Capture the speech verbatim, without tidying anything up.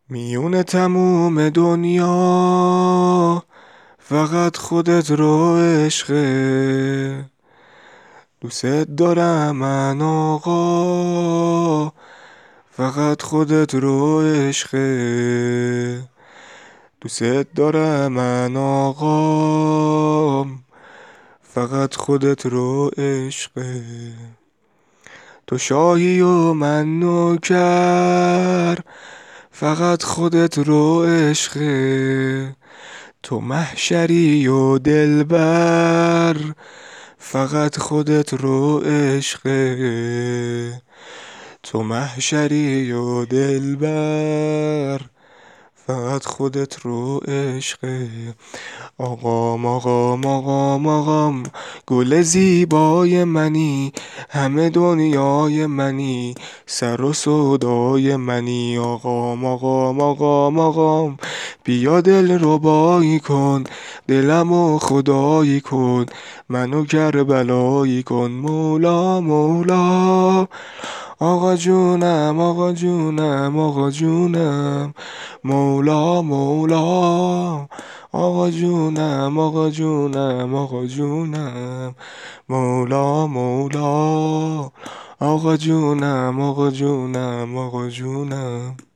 میون تموم دنیا فقط خودت رو عشقه. دوست دارم من آقا، فقط خودت رو عشقه. دوست دارم من آقا، فقط خودت رو عشقه. تو شاهی و من نوکر، فقط خودت رو عشقه. تو محشری و دلبر، فقط خودت رو عشقه. تو محشری و دلبر، فقط خودت رو عشقه. آقام آقام آقام آقام، گل زیبای منی، همه دنیای منی، سر و سودای منی. آقام آقام آقام آقام، بیا دل ربایی کن، دلمو خدایی کن، منو کربلایی کن. مولا مولا، آقا جونم آقا جونم آقا جونم. مولا مولا، آقا جونم آقا جونم آقا جونم. مولا مولا، آقا جونم آقا جونم آقا جونم.